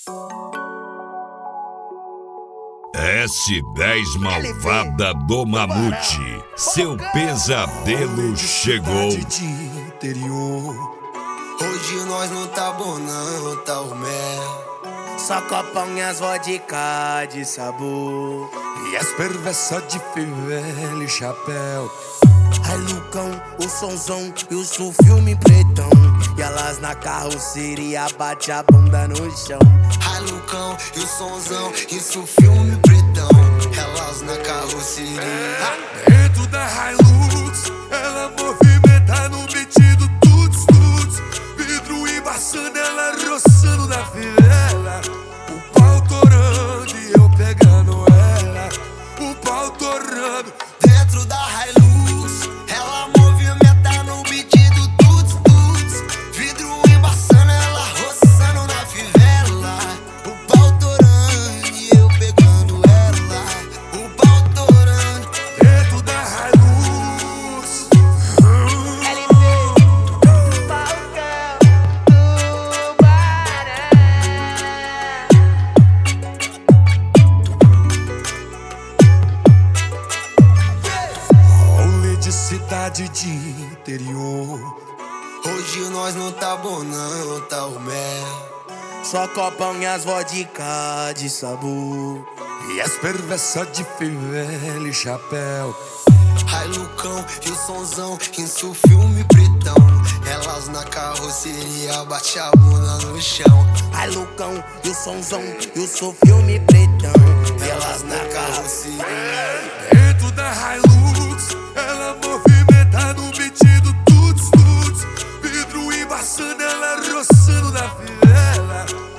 S10 Malvada do Mamute, seu pesadelo chegou. De interior. Hoje nós não tá bom não, tá o mel. Só copão e as vodka de sabor. E as perversas de fivela e chapéu. Ai Lucão, o sonzão e o filme pretão. E elas na carroceria bate a bunda no chão. Ai Lucão e o sonzão e o filme pretão. Elas na carroceria. Dentro da Hilux, ela movimenta no beat do tuts tuts. Vidro embaçando, ela roçando na fivela. O pau torando e eu pegando ela. O pau torando. Dentro da Hilux, ela movimenta no beat do tuts tuts. Vidro embaçando, ela roçando na fivela. O pau torando e eu pegando ela. O pau torando. Dentro da Hilux. Rolê de cidade de interior. Hoje nós não tá bom não, tá o mel. Só copão e as vodka de sabor. E as perversas de fivela e chapéu. Ai Lucão e o sonzão, isso filme pretão. Elas na carroceria bate a bunda no chão. Ai Lucão e o sonzão e o filme pretão. Elas na carroceria. Dentro da Hilux, ela movimenta no beat do tuts tuts. Vidro embaçando, ela roçando na fivela.